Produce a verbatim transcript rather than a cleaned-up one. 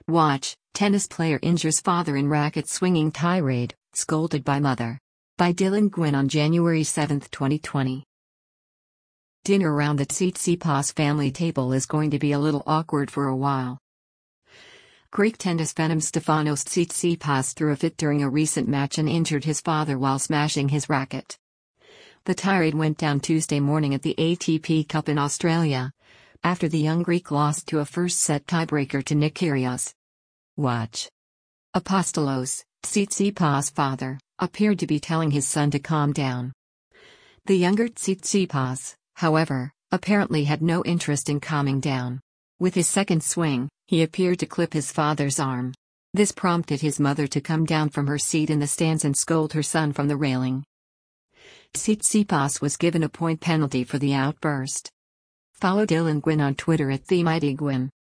Watch, tennis player injures father in racket swinging tirade, scolded by mother. By Dylan Gwynn on January seventh, twenty twenty. Dinner around the Tsitsipas family table is going to be a little awkward for a while. Greek tennis phenom Stefanos Tsitsipas threw a fit during a recent match and injured his father while smashing his racket. The tirade went down Tuesday morning at the A T P Cup in Australia, after the young Greek lost to a first-set tiebreaker to Nick Kyrgios. Watch. Apostolos, Tsitsipas' father, appeared to be telling his son to calm down. The younger Tsitsipas, however, apparently had no interest in calming down. With his second swing, he appeared to clip his father's arm. This prompted his mother to come down from her seat in the stands and scold her son from the railing. Tsitsipas was given a point penalty for the outburst. Follow Dylan Gwynn on Twitter at TheMightyGwynn.